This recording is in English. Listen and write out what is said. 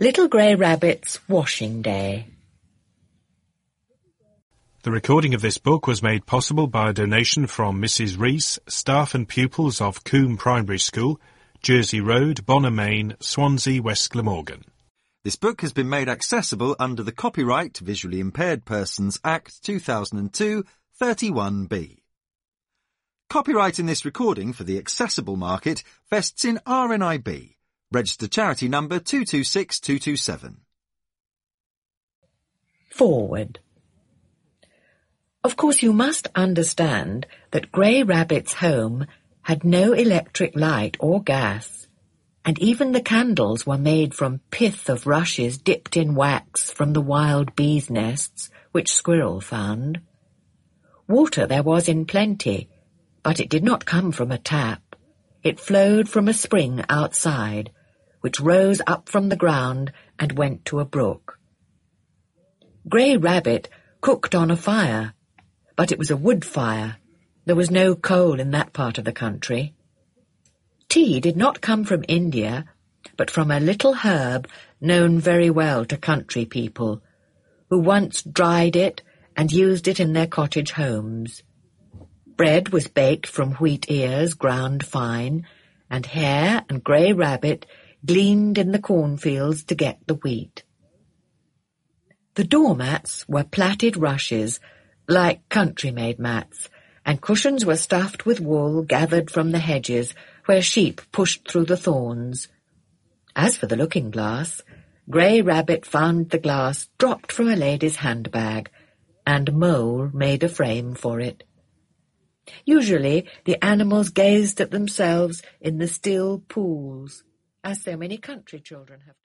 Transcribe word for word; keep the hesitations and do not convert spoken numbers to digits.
Little Grey Rabbit's Washing Day. The recording of this book was made possible by a donation from Missus Rees, staff and pupils of Coombe Primary School, Jersey Road, Bonner, Maine, Swansea, West Glamorgan. This book has been made accessible under the Copyright Visually Impaired Persons Act two thousand two, thirty-one B. Copyright in this recording for the accessible market vests in R N I B, registered charity number two two six two two seven. Forward. Of course, you must understand that Grey Rabbit's home had no electric light or gas, and even the candles were made from pith of rushes dipped in wax from the wild bees' nests which Squirrel found. Water there was in plenty, but it did not come from a tap. It flowed from a spring outside, which rose up from the ground and went to a brook. Grey Rabbit cooked on a fire, but it was a wood fire. There was no coal in that part of the country. Tea did not come from India, but from a little herb known very well to country people, who once dried it and used it in their cottage homes. Bread was baked from wheat ears ground fine, and Hare and Grey Rabbit gleaned in the cornfields to get the wheat. The doormats were plaited rushes, like country-made mats, and cushions were stuffed with wool gathered from the hedges where sheep pushed through the thorns. As for the looking-glass, Grey Rabbit found the glass dropped from a lady's handbag, and Mole made a frame for it. Usually the animals gazed at themselves in the still pools, as so many country children have.